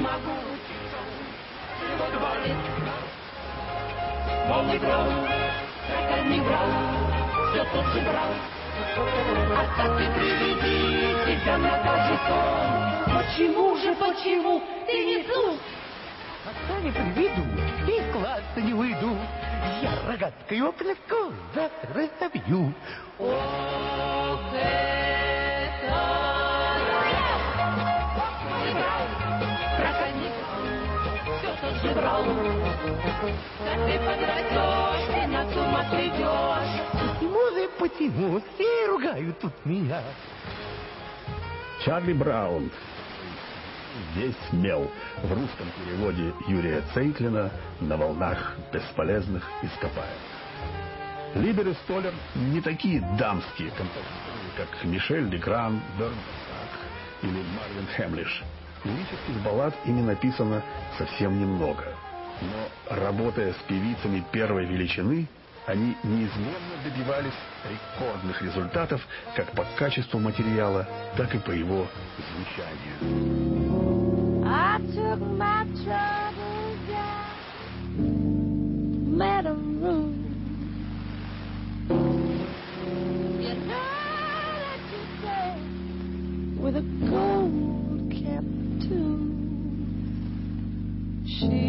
могу. Его дворец, полный гром, не брал, все тот же брал. А так ты приведи тебя на каждый сон. Почему ты не слушаешь? Отца не приведу, из класса не выйду. Я рогаткой окнышко разобью. Ох, это не брал, проходник, все тот же брал. Как ты подрастешь, ты на с ума сойдешь. Почему все ругают тут меня? Чарли Браун. Весь мел в русском переводе Юрия Цейтлина на волнах бесполезных ископаемых. Лидеры Столер не такие дамские композиторы, как Мишель Легран, Берн Босак или Марвин Хэмлиш. Лирических баллад ими написано совсем немного. Но, работая с певицами первой величины, они неизменно добивались рекордных результатов как по качеству материала, так и по его звучанию. I took my troubles out, met a room. You know that you say with a gold cap too. She